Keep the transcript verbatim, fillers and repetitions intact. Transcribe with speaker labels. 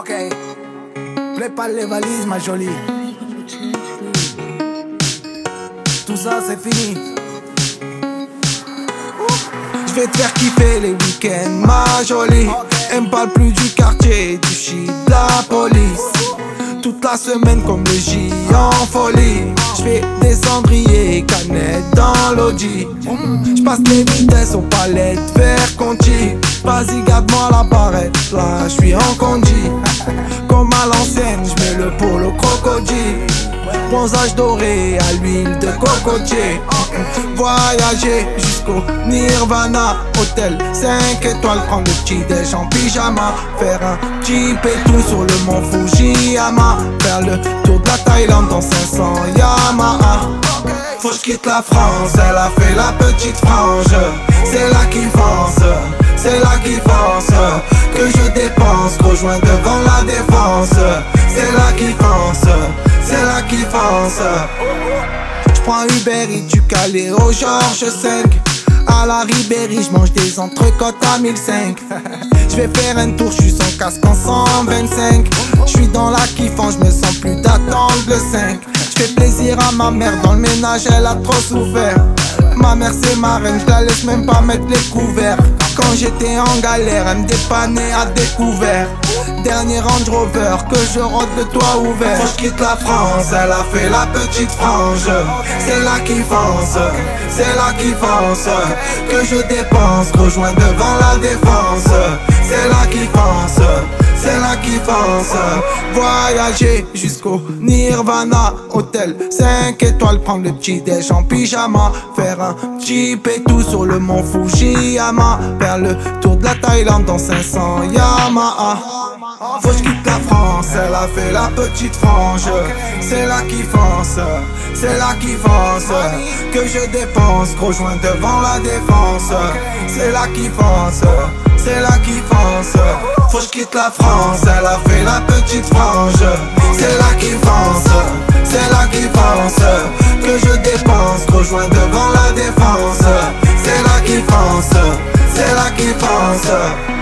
Speaker 1: Ok, prépare les valises ma jolie. Tout ça c'est fini. Je vais te faire kiffer les week-ends ma jolie. Elle me parle plus du quartier, du shit, de la police. Toute la semaine comme le J en folie. J'fais des cendriers, canettes dans l'audi. J'passe les vitesses aux palettes, vers Conti. Vas-y garde-moi la barrette, là j'suis en condi. Comme à l'ancienne, j'mets le polo crocodile. Bronzage doré à l'huile de cocotier. Voyager jusqu'au Nirvana. Hôtel cinq étoiles, prendre le petit déj en pyjama. Faire un petit pétou sur le mont Fujiyama. Faire le tour de la Thaïlande dans cinq cents Yamaha. Faut que j'quitte la France, elle a fait la petite frange. C'est là qui fonce, c'est là qui fonce. Que je dépense, rejoins devant la défense. C'est là qui fonce, c'est là qui fonce. J'prends Uber Eats du Calais au Georges cinq. À la Ribéry, j'mange des entrecôtes à mille cinq. J'vais faire un tour, j'suis sans casque en cent vingt-cinq. J'suis dans la kiffant, j'me sens plus d'attendre le cinq. J'fais plaisir à ma mère, dans le ménage elle a trop souffert. Ma mère c'est ma reine, j'la laisse même pas mettre les couverts. Quand j'étais en galère, elle me dépannait à découvert. Dernier Range Rover, que je rentre le toit ouvert. Faut que j'quitte la France, elle a fait la petite frange. C'est là qui fonce, c'est là qui fonce. Que je dépense, rejoins devant la défense. C'est là qui fonce, c'est là qui fonce. Voyager jusqu'au Nirvana. Hôtel cinq étoiles, prendre le petit déj en pyjama. Faire un petit pétou sur le mont Fujiyama. Faire le tour de la Thaïlande dans cinq cents Yamaha. Faut que j'quitte la France, elle a fait la petite frange. C'est là qui fonce, c'est là qui fonce. Que je dépense, rejoins devant la défense. C'est là qui fonce, c'est là qui fonce. Faut que j'quitte la France, elle a fait la petite frange. C'est là qui fonce, c'est là qui fonce. Que je dépense, rejoins devant la défense. C'est là qui fonce, c'est là qui fonce.